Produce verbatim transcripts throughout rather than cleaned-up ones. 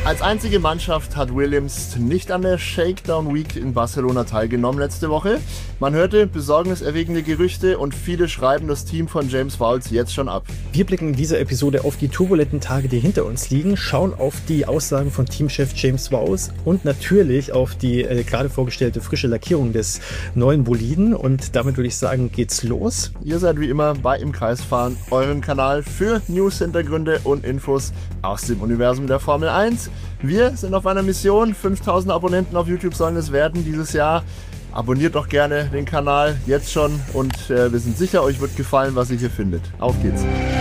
Als einzige Mannschaft hat Williams nicht an der Shakedown Week in Barcelona teilgenommen letzte Woche. Man hörte besorgniserregende Gerüchte und viele schreiben das Team von James Vowles jetzt schon ab. Wir blicken in dieser Episode auf die turbulenten Tage, die hinter uns liegen, schauen auf die Aussagen von Teamchef James Vowles und natürlich auf die äh, gerade vorgestellte frische Lackierung des neuen Boliden. Und damit würde ich sagen, geht's los. Ihr seid wie immer bei Im Kreis fahren, eurem Kanal für News, Hintergründe und Infos aus dem Universum der Formel eins. Wir sind auf einer Mission, fünftausend Abonnenten auf YouTube sollen es werden dieses Jahr. Abonniert doch gerne den Kanal jetzt schon und äh, wir sind sicher, euch wird gefallen, was ihr hier findet. Auf geht's.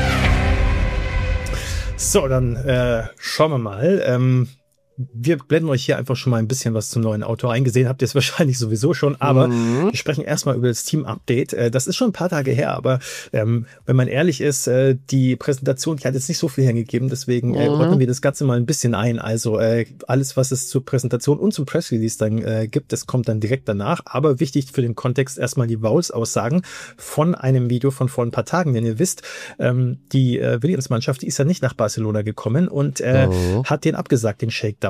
So, dann äh, schauen wir mal. Ähm Wir blenden euch hier einfach schon mal ein bisschen was zum neuen Auto ein. Gesehen habt ihr es wahrscheinlich sowieso schon, aber mhm. wir sprechen erstmal über das Team-Update. Das ist schon ein paar Tage her, aber ähm, wenn man ehrlich ist, äh, die Präsentation, die hat jetzt nicht so viel hergegeben, deswegen äh, mhm. ordnen wir das Ganze mal ein bisschen ein. Also äh, alles, was es zur Präsentation und zum Press-Release dann äh, gibt, das kommt dann direkt danach. Aber wichtig für den Kontext erstmal die Vowles-Aussagen von einem Video von vor ein paar Tagen, denn ihr wisst, ähm, die äh, Williams-Mannschaft, die ist ja nicht nach Barcelona gekommen und äh, oh. hat den abgesagt, den Shakedown.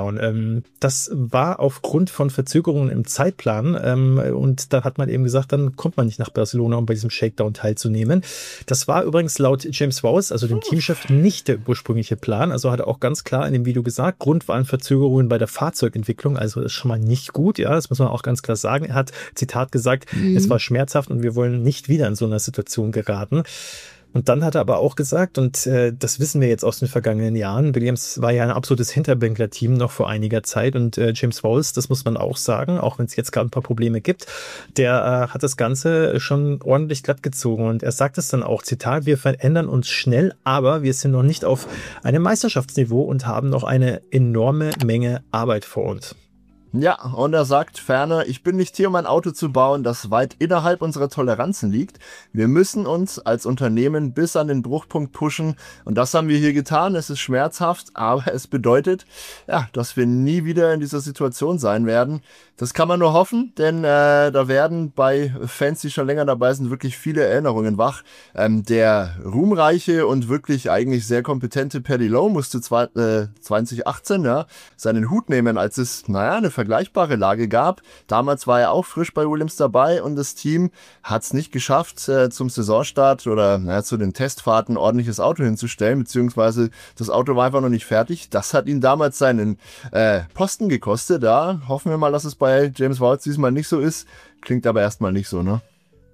Das war aufgrund von Verzögerungen im Zeitplan und da hat man eben gesagt, dann kommt man nicht nach Barcelona, um bei diesem Shakedown teilzunehmen. Das war übrigens laut James Vowles, also dem Teamchef, nicht der ursprüngliche Plan. Also hat er auch ganz klar in dem Video gesagt, Grund waren Verzögerungen bei der Fahrzeugentwicklung, also ist schon mal nicht gut, ja, das muss man auch ganz klar sagen. Er hat, Zitat, gesagt, mhm. es war schmerzhaft und wir wollen nicht wieder in so einer Situation geraten. Und dann hat er aber auch gesagt, und äh, das wissen wir jetzt aus den vergangenen Jahren, Williams war ja ein absolutes Hinterbänkler-Team noch vor einiger Zeit und äh, James Vowles, das muss man auch sagen, auch wenn es jetzt gerade ein paar Probleme gibt, der äh, hat das Ganze schon ordentlich glatt gezogen und er sagt es dann auch, Zitat, wir verändern uns schnell, aber wir sind noch nicht auf einem Meisterschaftsniveau und haben noch eine enorme Menge Arbeit vor uns. Ja, und er sagt ferner, ich bin nicht hier, um ein Auto zu bauen, das weit innerhalb unserer Toleranzen liegt. Wir müssen uns als Unternehmen bis an den Bruchpunkt pushen und das haben wir hier getan. Es ist schmerzhaft, aber es bedeutet, ja, dass wir nie wieder in dieser Situation sein werden. Das kann man nur hoffen, denn äh, da werden bei Fans, die schon länger dabei sind, wirklich viele Erinnerungen wach. Ähm, der ruhmreiche und wirklich eigentlich sehr kompetente Paddy Lowe musste zwei, äh, zwanzig achtzehn ja, seinen Hut nehmen, als es, naja, eine vergleichbare Lage gab. Damals war er auch frisch bei Williams dabei und das Team hat es nicht geschafft, äh, zum Saisonstart oder naja, zu den Testfahrten ein ordentliches Auto hinzustellen, beziehungsweise das Auto war einfach noch nicht fertig. Das hat ihn damals seinen äh, Posten gekostet. Da hoffen wir mal, dass es bei James Vowles diesmal nicht so ist. Klingt aber erstmal nicht so, ne?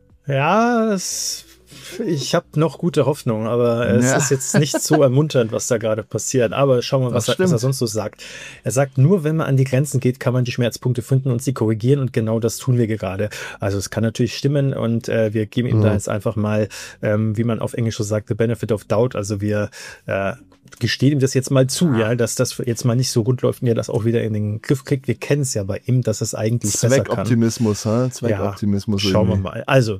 Ja, das, ich habe noch gute Hoffnung, aber es ja. ist jetzt nicht so ermunternd, was da gerade passiert. Aber schauen wir mal, was er, was er sonst so sagt. Er sagt, nur wenn man an die Grenzen geht, kann man die Schmerzpunkte finden und sie korrigieren und genau das tun wir gerade. Also es kann natürlich stimmen und äh, wir geben ihm mhm. da jetzt einfach mal, ähm, wie man auf Englisch so sagt, the benefit of doubt. Also wir äh, gesteht ihm das jetzt mal zu, ja, dass das jetzt mal nicht so gut läuft und er das auch wieder in den Griff kriegt. Wir kennen es ja bei ihm, dass es eigentlich besser kann. Zweckoptimismus, ha? Zweckoptimismus. Ja, schauen wir mal. Also,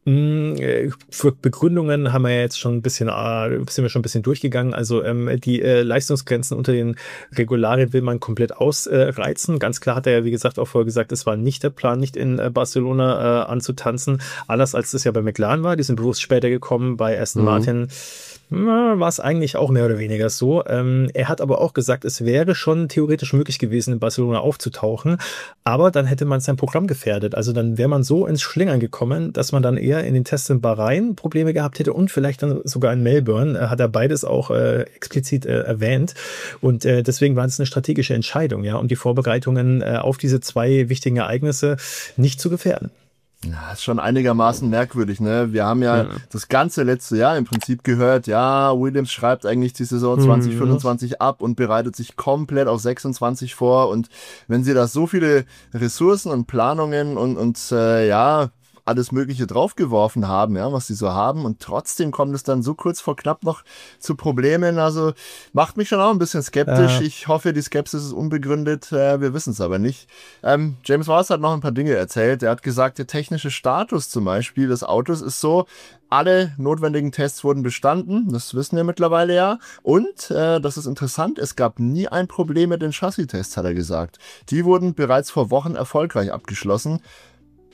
mh, für Begründungen haben wir ja jetzt schon ein bisschen, äh, sind wir schon ein bisschen durchgegangen. Also ähm, die äh, Leistungsgrenzen unter den Regularien will man komplett ausreizen. Äh, Ganz klar hat er ja, wie gesagt, auch vorher gesagt, es war nicht der Plan, nicht in äh, Barcelona äh, anzutanzen. Anders als es ja bei McLaren war. Die sind bewusst später gekommen. Bei Aston mhm. Martin war es eigentlich auch mehr oder weniger so. Ähm, er hat aber auch gesagt, es wäre schon theoretisch möglich gewesen, in Barcelona aufzutauchen, aber dann hätte man sein Programm gefährdet. Also dann wäre man so ins Schlingern gekommen, dass man dann eher in den Tests in Bahrain Probleme gehabt hätte und vielleicht dann sogar in Melbourne. Äh, hat er beides auch äh, explizit äh, erwähnt. Und äh, deswegen war es eine strategische Entscheidung, ja, um die Vorbereitungen äh, auf diese zwei wichtigen Ereignisse nicht zu gefährden. Ja, ist schon einigermaßen merkwürdig, ne? Wir haben ja, ja das ganze letzte Jahr im Prinzip gehört, ja, Williams schreibt eigentlich die Saison zwanzig fünfundzwanzig mhm. ab und bereitet sich komplett auf sechsundzwanzig vor und wenn sie da so viele Ressourcen und Planungen und, und äh, ja, alles Mögliche draufgeworfen haben, ja, was sie so haben und trotzdem kommt es dann so kurz vor knapp noch zu Problemen, also macht mich schon auch ein bisschen skeptisch. Ja. Ich hoffe, die Skepsis ist unbegründet, äh, wir wissen es aber nicht. Ähm, James Vowles hat noch ein paar Dinge erzählt, er hat gesagt, der technische Status zum Beispiel des Autos ist so, alle notwendigen Tests wurden bestanden, das wissen wir mittlerweile ja und, äh, das ist interessant, es gab nie ein Problem mit den Chassis-Tests, hat er gesagt. Die wurden bereits vor Wochen erfolgreich abgeschlossen.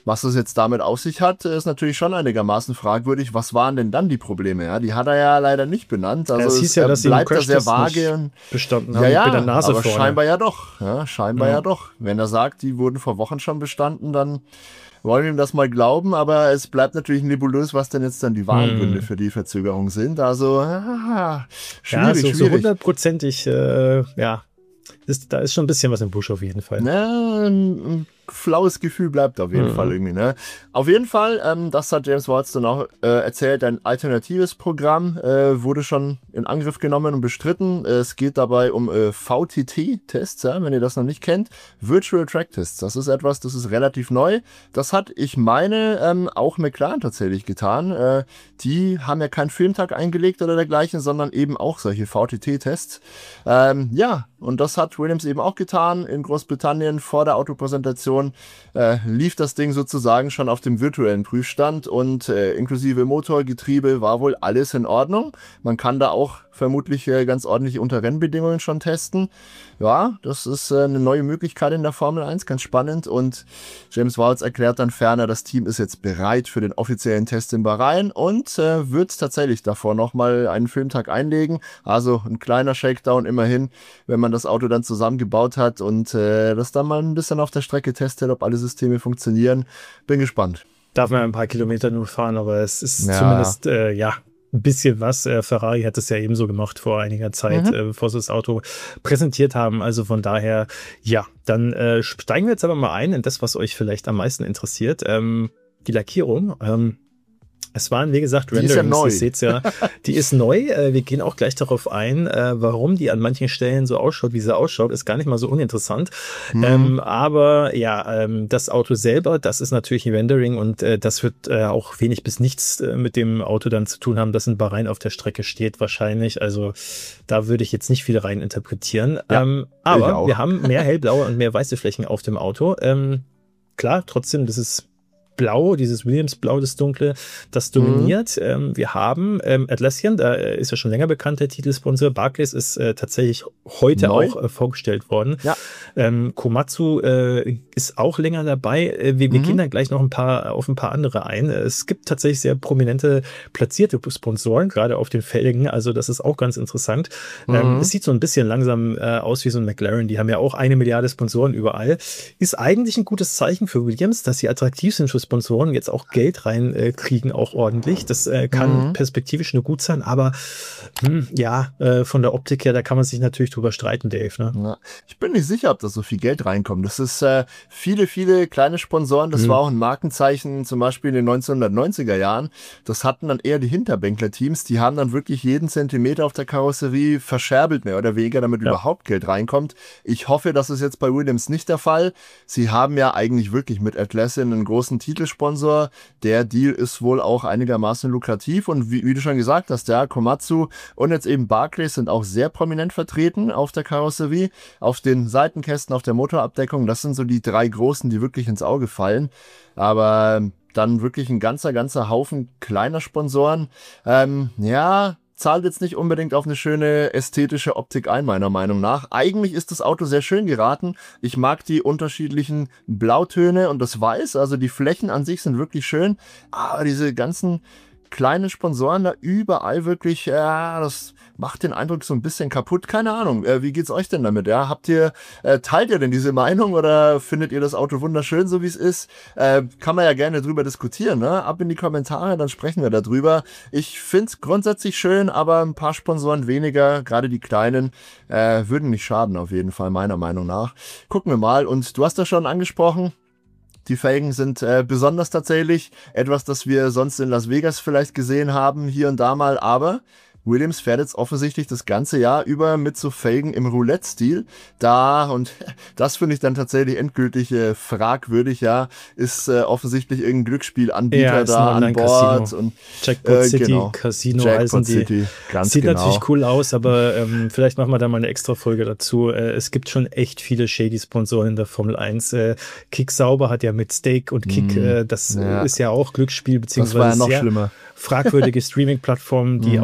Was es jetzt damit auf sich hat, ist natürlich schon einigermaßen fragwürdig. Was waren denn dann die Probleme? Ja, die hat er ja leider nicht benannt. Also es hieß ja, dass bleibt sie da sehr vage. Und, bestanden haben ja, ja, mit der Nase aber vorne. scheinbar ja doch. Ja, scheinbar Ja. ja doch. Wenn er sagt, die wurden vor Wochen schon bestanden, dann wollen wir ihm das mal glauben. Aber es bleibt natürlich nebulös, was denn jetzt dann die wahren Hm. Gründe für die Verzögerung sind. Also ah, Ja, schwierig, so, so schwierig. hundertprozentig, äh, ja, ist, da ist schon ein bisschen was im Busch auf jeden Fall. Ne, ein, ein flaues Gefühl bleibt auf jeden Mhm. Fall irgendwie, ne? Auf jeden Fall, ähm, das hat James Waltz dann auch äh, erzählt, ein alternatives Programm äh, wurde schon in Angriff genommen und bestritten. Es geht dabei um äh, V T T-Tests, ja, wenn ihr das noch nicht kennt. Virtual Track Tests, das ist etwas, das ist relativ neu. Das hat, ich meine, ähm, auch McLaren tatsächlich getan. Äh, die haben ja keinen Filmtag eingelegt oder dergleichen, sondern eben auch solche V T T-Tests. Ähm, ja, und das hat Williams eben auch getan in Großbritannien vor der Autopräsentation. Äh, lief das Ding sozusagen schon auf dem virtuellen Prüfstand und äh, inklusive Motor, Getriebe war wohl alles in Ordnung. Man kann da auch vermutlich äh, ganz ordentlich unter Rennbedingungen schon testen. Ja, das ist äh, eine neue Möglichkeit in der Formel eins, ganz spannend. Und James Waltz erklärt dann ferner, das Team ist jetzt bereit für den offiziellen Test in Bahrain und äh, wird tatsächlich davor nochmal einen Filmtag einlegen. Also ein kleiner Shakedown immerhin, wenn man das Auto dann zusammengebaut hat und äh, das dann mal ein bisschen auf der Strecke testet, ob alle Systeme funktionieren. Bin gespannt. Darf man ein paar Kilometer nur fahren, aber es ist Ja. zumindest, äh, ja, ein bisschen was. Äh, Ferrari hat es ja ebenso gemacht vor einiger Zeit, Mhm. äh, bevor sie das Auto präsentiert haben. Also von daher, ja, dann äh, steigen wir jetzt aber mal ein in das, was euch vielleicht am meisten interessiert. Ähm, die Lackierung. Ähm, es waren, wie gesagt, Die ist ja Renderings, neu. ihr seht's ja, die ist neu. Äh, wir gehen auch gleich darauf ein, äh, warum die an manchen Stellen so ausschaut, wie sie ausschaut, ist gar nicht mal so uninteressant. Mhm. Ähm, aber ja, ähm, das Auto selber, das ist natürlich ein Rendering und äh, das wird äh, auch wenig bis nichts äh, mit dem Auto dann zu tun haben, das in Bahrain auf der Strecke steht wahrscheinlich. Also da würde ich jetzt nicht viel rein interpretieren. Ja, ähm, ich aber auch. wir haben mehr hellblaue und mehr weiße Flächen auf dem Auto. Ähm, klar, trotzdem, das ist Blau, dieses Williams-Blau, das Dunkle, das dominiert. Mhm. Ähm, wir haben ähm, Atlassian, da ist ja schon länger bekannt, der Titelsponsor. Barclays ist äh, tatsächlich heute Neu. auch äh, vorgestellt worden. Ja. Ähm, Komatsu äh, ist auch länger dabei. Äh, wir, wir Mhm. gehen dann gleich noch ein paar auf ein paar andere ein. Es gibt tatsächlich sehr prominente platzierte Sponsoren, gerade auf den Felgen. Also das ist auch ganz interessant. Mhm. Ähm, es sieht so ein bisschen langsam äh, aus wie so ein McLaren. Die haben ja auch eine Milliarde Sponsoren überall. Ist eigentlich ein gutes Zeichen für Williams, dass sie attraktiv sind für Sponsoren, jetzt auch Geld rein äh, kriegen, auch ordentlich. Das äh, kann mhm. perspektivisch nur gut sein, aber hm, ja, äh, von der Optik her, da kann man sich natürlich drüber streiten, Dave. Ne? Ja, ich bin nicht sicher, ob da so viel Geld reinkommt. Das ist äh, viele, viele kleine Sponsoren. Das mhm. war auch ein Markenzeichen, zum Beispiel in den neunzehnhundertneunziger Jahren. Das hatten dann eher die Hinterbänkler-Teams. Die haben dann wirklich jeden Zentimeter auf der Karosserie verscherbelt, mehr oder weniger, damit ja. überhaupt Geld reinkommt. Ich hoffe, das ist jetzt bei Williams nicht der Fall. Sie haben ja eigentlich wirklich mit Atlassian einen großen Titelsponsor. Der Deal ist wohl auch einigermaßen lukrativ und wie, wie du schon gesagt hast, ja, Komatsu und jetzt eben Barclays sind auch sehr prominent vertreten auf der Karosserie, auf den Seitenkästen, auf der Motorabdeckung. Das sind so die drei großen, die wirklich ins Auge fallen. Aber dann wirklich ein ganzer, ganzer Haufen kleiner Sponsoren. Ähm, ja, zahlt jetzt nicht unbedingt auf eine schöne ästhetische Optik ein, meiner Meinung nach. Eigentlich ist das Auto sehr schön geraten. Ich mag die unterschiedlichen Blautöne und das Weiß, also die Flächen an sich sind wirklich schön. Aber diese ganzen kleinen Sponsoren da überall wirklich, ja, das macht den Eindruck so ein bisschen kaputt. Keine Ahnung, äh, wie geht's euch denn damit? Ja, habt ihr, äh, teilt ihr denn diese Meinung oder findet ihr das Auto wunderschön, so wie es ist? Äh, kann man ja gerne drüber diskutieren, ne? Ab in die Kommentare, dann sprechen wir darüber. Ich find's grundsätzlich schön, aber ein paar Sponsoren weniger, gerade die kleinen, äh, würden nicht schaden auf jeden Fall, meiner Meinung nach. Gucken wir mal. Und du hast das schon angesprochen. Die Felgen sind äh, besonders tatsächlich etwas, das wir sonst in Las Vegas vielleicht gesehen haben, hier und da mal, aber Williams fährt jetzt offensichtlich das ganze Jahr über mit so Felgen im Roulette-Stil. Da, und das finde ich dann tatsächlich endgültig äh, fragwürdig, ja, ist äh, offensichtlich irgendein Glücksspielanbieter ja, da an Bord. Casino. Und, Jackpot äh, City, genau. Casino Jackpot heißen die. City, ganz Sieht genau. natürlich cool aus, aber ähm, vielleicht machen wir da mal eine extra Folge dazu. Äh, es gibt schon echt viele Shady-Sponsoren in der Formel eins. Äh, Kick Sauber hat ja mit Stake und Kick, mm, äh, das ja. ist ja auch Glücksspiel, beziehungsweise das war ja noch sehr schlimmer. fragwürdige Streaming-Plattformen, die mm. auch äh,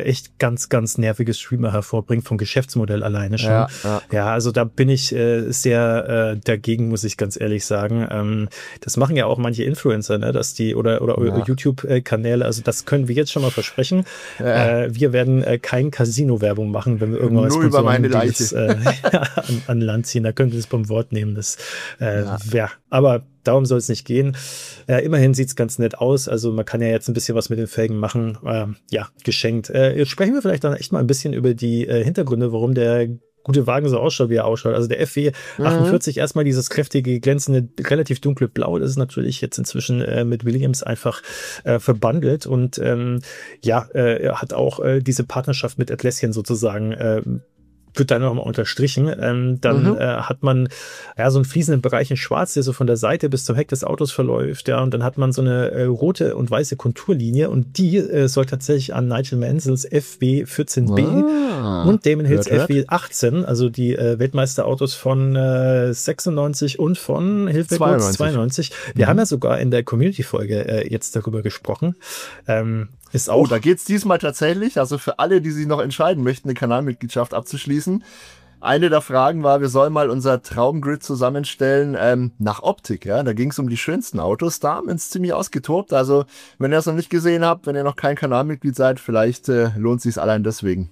echt ganz, ganz nervige Streamer hervorbringt, vom Geschäftsmodell alleine schon. Ja, ja. ja also da bin ich äh, sehr äh, dagegen, muss ich ganz ehrlich sagen. Ähm, das machen ja auch manche Influencer, ne, dass die oder oder ja. YouTube-Kanäle, also das können wir jetzt schon mal versprechen. Ja. Äh, wir werden äh, kein Casino-Werbung machen, wenn wir irgendwann Nur über meine Leiche das, äh, an, an Land ziehen. Da können wir es beim Wort nehmen. Das, äh, ja. ja, aber darum soll es nicht gehen. Äh, immerhin sieht es ganz nett aus. Also man kann ja jetzt ein bisschen was mit den Felgen machen. Ähm, ja, geschenkt. Äh, jetzt sprechen wir vielleicht dann echt mal ein bisschen über die äh, Hintergründe, warum der gute Wagen so ausschaut, wie er ausschaut. Also der F W achtundvierzig, mhm. erstmal dieses kräftige, glänzende, relativ dunkle Blau, das ist natürlich jetzt inzwischen äh, mit Williams einfach äh, verbandelt und ähm, ja, äh, er hat auch äh, diese Partnerschaft mit Atlassian sozusagen äh, wird dann nochmal unterstrichen. Ähm, dann mhm. äh, hat man ja so einen fließenden Bereich in Schwarz, der so von der Seite bis zum Heck des Autos verläuft, ja, und dann hat man so eine äh, rote und weiße Konturlinie und die äh, soll tatsächlich an Nigel Mansells F W vierzehn B ah, und Damon Hills F W achtzehn, also die äh, Weltmeisterautos von äh, sechsundneunzig und von Hilfe zweiundneunzig. zweiundneunzig. Wir mhm. haben ja sogar in der Community-Folge äh, jetzt darüber gesprochen. Ähm, Ist auch oh, da geht's diesmal tatsächlich, also für alle, die sich noch entscheiden möchten, eine Kanalmitgliedschaft abzuschließen. Eine der Fragen war, wir sollen mal unser Traumgrid zusammenstellen ähm, nach Optik. Ja, da ging es um die schönsten Autos. Da haben wir uns ziemlich ausgetobt. Also, wenn ihr es noch nicht gesehen habt, wenn ihr noch kein Kanalmitglied seid, vielleicht äh, lohnt es sich allein deswegen.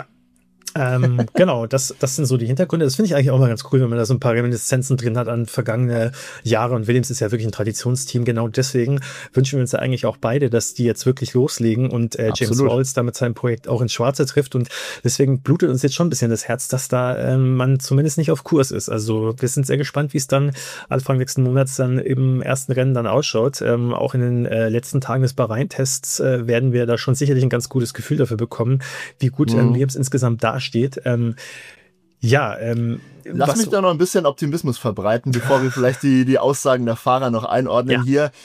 ähm, genau, das, das sind so die Hintergründe. Das finde ich eigentlich auch mal ganz cool, wenn man da so ein paar Reminiszenzen drin hat an vergangene Jahre. Und Williams ist ja wirklich ein Traditionsteam. Genau deswegen wünschen wir uns ja eigentlich auch beide, dass die jetzt wirklich loslegen und äh, James Rawls da mit seinem Projekt auch ins Schwarze trifft. Und deswegen blutet uns jetzt schon ein bisschen das Herz, dass da ähm, man zumindest nicht auf Kurs ist. Also wir sind sehr gespannt, wie es dann Anfang nächsten Monats dann im ersten Rennen dann ausschaut. Ähm, auch in den äh, letzten Tagen des Bahrain-Tests äh, werden wir da schon sicherlich ein ganz gutes Gefühl dafür bekommen, wie gut mhm. ähm, Williams insgesamt dasteht. steht. Ähm, ja, ähm, Lass was, mich da noch ein bisschen Optimismus verbreiten, bevor wir vielleicht die, die Aussagen der Fahrer noch einordnen ja. hier.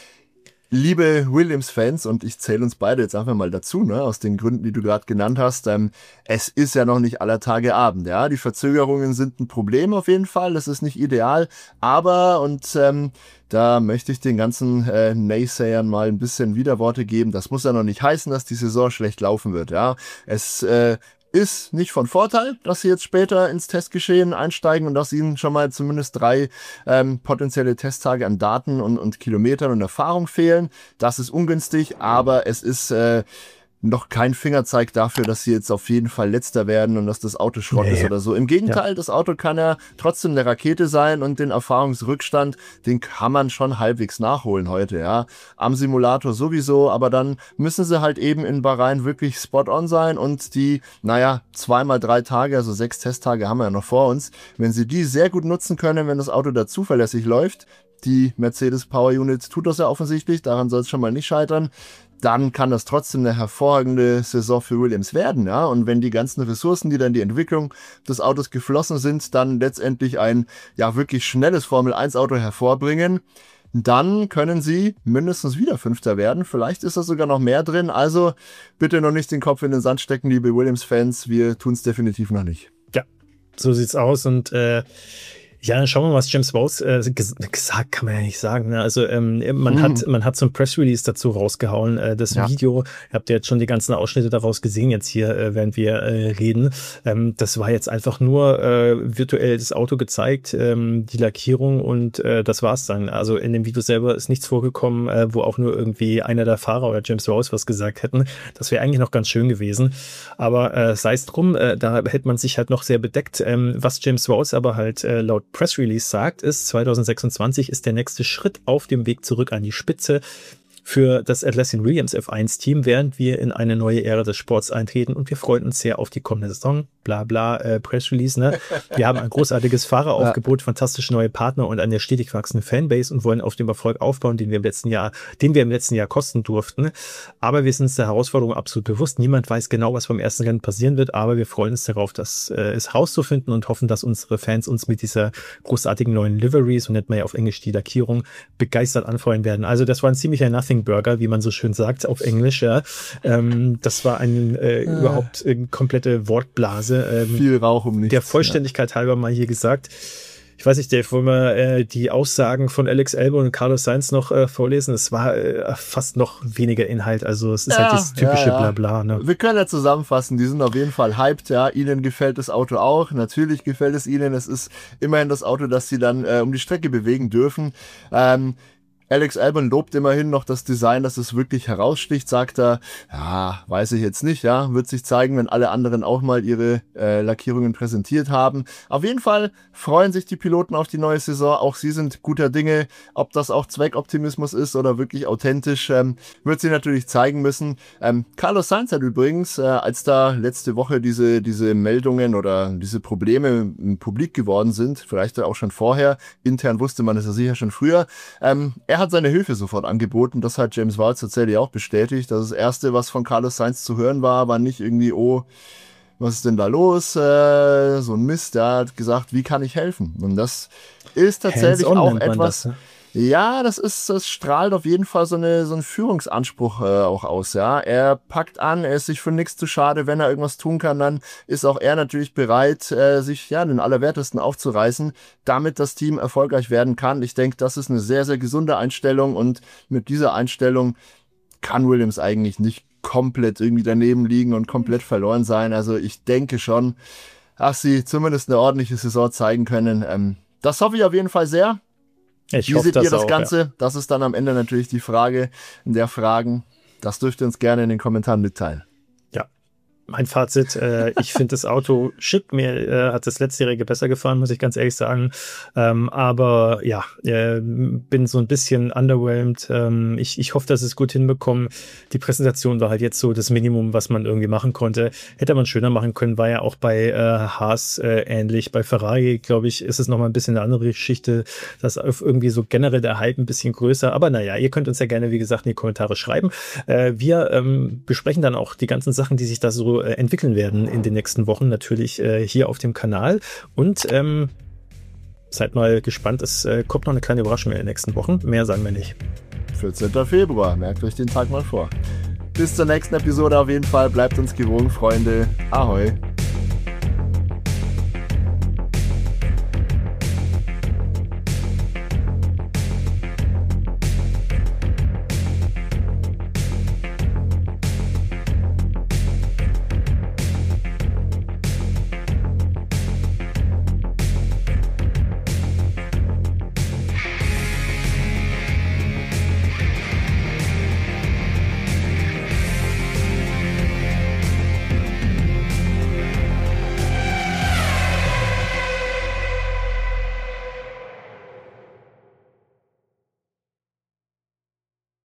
Liebe Williams-Fans, und ich zähle uns beide jetzt einfach mal dazu, ne, aus den Gründen, die du gerade genannt hast, ähm, es ist ja noch nicht aller Tage Abend, ja, die Verzögerungen sind ein Problem auf jeden Fall, das ist nicht ideal, aber, und ähm, da möchte ich den ganzen äh, Naysayern mal ein bisschen Widerworte geben, das muss ja noch nicht heißen, dass die Saison schlecht laufen wird, ja, es äh, ist nicht von Vorteil, dass sie jetzt später ins Testgeschehen einsteigen und dass ihnen schon mal zumindest drei ähm, potenzielle Testtage an Daten und, und Kilometern und Erfahrung fehlen. Das ist ungünstig, aber es ist äh, noch kein Fingerzeig dafür, dass sie jetzt auf jeden Fall Letzter werden und dass das Auto Schrott nee. ist oder so. Im Gegenteil, ja. das Auto kann ja trotzdem eine Rakete sein und den Erfahrungsrückstand, den kann man schon halbwegs nachholen heute, ja. Am Simulator sowieso, aber dann müssen sie halt eben in Bahrain wirklich spot on sein und die, naja, zweimal drei Tage, also sechs Testtage haben wir ja noch vor uns. Wenn sie die sehr gut nutzen können, wenn das Auto da zuverlässig läuft, die Mercedes Power Unit tut das ja offensichtlich, daran soll es schon mal nicht scheitern, dann kann das trotzdem eine hervorragende Saison für Williams werden, ja. Und wenn die ganzen Ressourcen, die dann in die Entwicklung des Autos geflossen sind, dann letztendlich ein, ja, wirklich schnelles Formel eins Auto hervorbringen, dann können sie mindestens wieder Fünfter werden. Vielleicht ist da sogar noch mehr drin. Also bitte noch nicht den Kopf in den Sand stecken, liebe Williams-Fans. Wir tun es definitiv noch nicht. Ja, so sieht's aus und äh ja, dann schauen wir mal, was James Rawls äh, ges gesagt kann man ja nicht sagen. Ne? Also ähm, man mhm. hat man hat so ein Press-Release dazu rausgehauen. Äh, das ja. Video, ihr habt ja jetzt schon die ganzen Ausschnitte daraus gesehen jetzt hier, äh, während wir äh, reden. Ähm, das war jetzt einfach nur äh, virtuell das Auto gezeigt, ähm, die Lackierung und äh, das war's dann. Also in dem Video selber ist nichts vorgekommen, äh, wo auch nur irgendwie einer der Fahrer oder James Rawls was gesagt hätten. Das wäre eigentlich noch ganz schön gewesen. Aber äh, sei es drum, äh, da hätte man sich halt noch sehr bedeckt. Ähm, was James Rawls aber halt äh, laut Press Release sagt, ist, zwanzig sechsundzwanzig ist der nächste Schritt auf dem Weg zurück an die Spitze für das Atlassian Williams F eins Team, während wir in eine neue Ära des Sports eintreten und wir freuen uns sehr auf die kommende Saison. Bla bla, äh, Press Release, ne? Wir haben ein großartiges Fahreraufgebot, fantastische neue Partner und eine stetig wachsende Fanbase und wollen auf dem Erfolg aufbauen, den wir im letzten Jahr, den wir im letzten Jahr kosten durften. Aber wir sind uns der Herausforderung absolut bewusst. Niemand weiß genau, was beim ersten Rennen passieren wird, aber wir freuen uns darauf, das äh, es herauszufinden und hoffen, dass unsere Fans uns mit dieser großartigen neuen Livery, so nennt man ja auf Englisch die Lackierung, begeistert anfreuen werden. Also das war ein ziemlicher Nothing Burger, wie man so schön sagt auf Englisch. Ja. Ähm, das war ein äh, ja. überhaupt äh, komplette Wortblase. Ähm, Viel Rauch um nichts. Der Vollständigkeit ja. halber mal hier gesagt. Ich weiß nicht, Dave, wollen wir äh, die Aussagen von Alex Albon und Carlos Sainz noch äh, vorlesen? Es war äh, fast noch weniger Inhalt, also es ist ja, halt das typische ja, ja. Blabla. Ne? Wir können ja zusammenfassen, die sind auf jeden Fall hyped, ja, ihnen gefällt das Auto auch, natürlich gefällt es ihnen, es ist immerhin das Auto, das sie dann äh, um die Strecke bewegen dürfen. Ähm, Alex Albon lobt immerhin noch das Design, dass es wirklich heraussticht, sagt er, ja, weiß ich jetzt nicht, ja, wird sich zeigen, wenn alle anderen auch mal ihre äh, Lackierungen präsentiert haben. Auf jeden Fall freuen sich die Piloten auf die neue Saison, auch sie sind guter Dinge, ob das auch Zweckoptimismus ist oder wirklich authentisch, ähm, wird sie natürlich zeigen müssen. Ähm, Carlos Sainz hat übrigens, äh, als da letzte Woche diese diese Meldungen oder diese Probleme im Publik geworden sind, vielleicht auch schon vorher, intern wusste man es ja sicher schon früher, ähm, er Er hat seine Hilfe sofort angeboten, das hat James Vowles tatsächlich auch bestätigt. Das, das Erste, was von Carlos Sainz zu hören war, war nicht irgendwie, oh, was ist denn da los? Äh, so ein Mist, er hat gesagt, wie kann ich helfen? Und das ist tatsächlich auch etwas... Das, ne? Ja, das ist, das strahlt auf jeden Fall so eine so einen Führungsanspruch äh, auch aus, ja. Er packt an, er ist sich für nichts zu schade, wenn er irgendwas tun kann, dann ist auch er natürlich bereit, äh, sich ja den Allerwertesten aufzureißen, damit das Team erfolgreich werden kann. Ich denke, das ist eine sehr, sehr gesunde Einstellung und mit dieser Einstellung kann Williams eigentlich nicht komplett irgendwie daneben liegen und komplett verloren sein. Also ich denke schon, dass sie zumindest eine ordentliche Saison zeigen können. Ähm, das hoffe ich auf jeden Fall sehr. Ich Wie hoffe, seht ihr das auch, Ganze? Ja. Das ist dann am Ende natürlich die Frage der Fragen. Das dürft ihr uns gerne in den Kommentaren mitteilen. Mein Fazit, äh, ich finde das Auto schick, mir äh, hat das letztjährige besser gefallen, muss ich ganz ehrlich sagen, ähm, aber ja, äh, bin so ein bisschen underwhelmed, ähm, ich, ich hoffe, dass es gut hinbekommen. Die Präsentation war halt jetzt so das Minimum, was man irgendwie machen konnte, hätte man schöner machen können, war ja auch bei äh, Haas äh, ähnlich, bei Ferrari, glaube ich, ist es nochmal ein bisschen eine andere Geschichte, das ist irgendwie so generell der Hype ein bisschen größer, aber naja, ihr könnt uns ja gerne, wie gesagt, in die Kommentare schreiben. Äh, wir ähm, besprechen dann auch die ganzen Sachen, die sich da so entwickeln werden in den nächsten Wochen, natürlich äh, hier auf dem Kanal. Und ähm, seid mal gespannt, es äh, kommt noch eine kleine Überraschung in den nächsten Wochen. Mehr sagen wir nicht. vierzehnten Februar, merkt euch den Tag mal vor. Bis zur nächsten Episode auf jeden Fall. Bleibt uns gewogen, Freunde. Ahoi.